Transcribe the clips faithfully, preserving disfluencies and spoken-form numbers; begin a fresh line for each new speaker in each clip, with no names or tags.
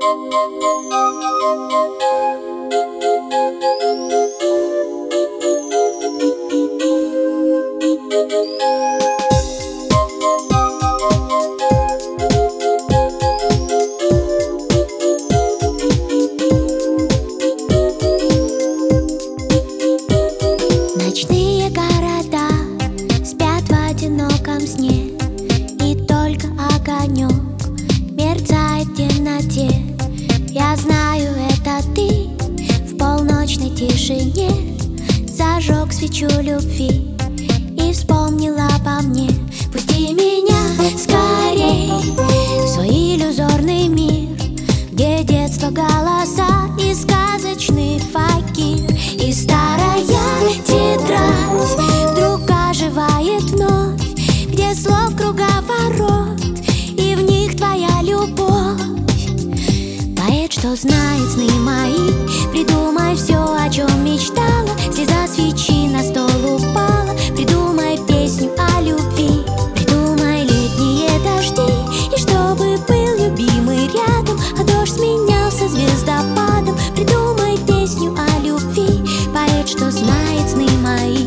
Ночные города спят в одиноком сне, и только огонек мерцает в темноте. Я знаю, это ты в полночной тишине зажег свечу любви и вспомнил обо мне. Пусти меня скорей в свой иллюзорный мир, где детство, голоса и сказочный факир. И старая тетрадь вдруг оживает вновь, где слов круговорот, и в них твоя любовь. Поэт, что знает сны мои, придумай все, о чем мечтала. Слеза свечи на стол упала, придумай песню о любви. Придумай летние дожди, и чтобы был любимый рядом, а дождь сменялся звездопадом. Придумай песню о любви, поэт, что знает сны мои.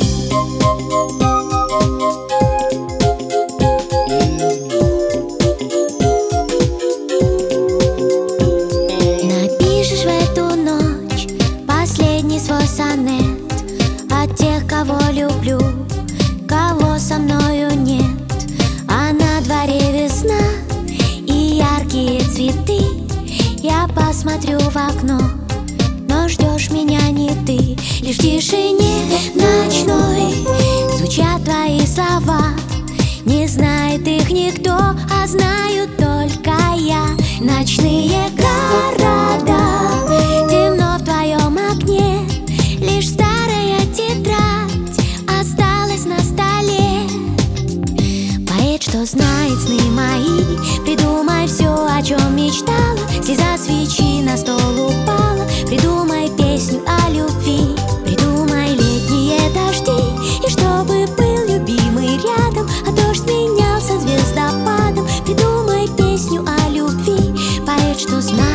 Напишешь в эту ночь последний свой сонет от тех, кого люблю, кого со мною нет. А на дворе весна и яркие цветы. Я посмотрю в окно, но ждешь меня не ты. Лишь в тишине ночной звучат твои слова. Не знает их никто, а знаю только я. Ночные города, темно в твоем окне, лишь старая тетрадь осталась на столе. Поэт, что знает сны мои, придумай все, о чем мечтала. Слеза свечи на стол упала, придумай песню о любви. Придумай летние дожди, и чтобы был любимый рядом, а дождь сменялся звездопадом. Придумай песню о любви, поэт, что знает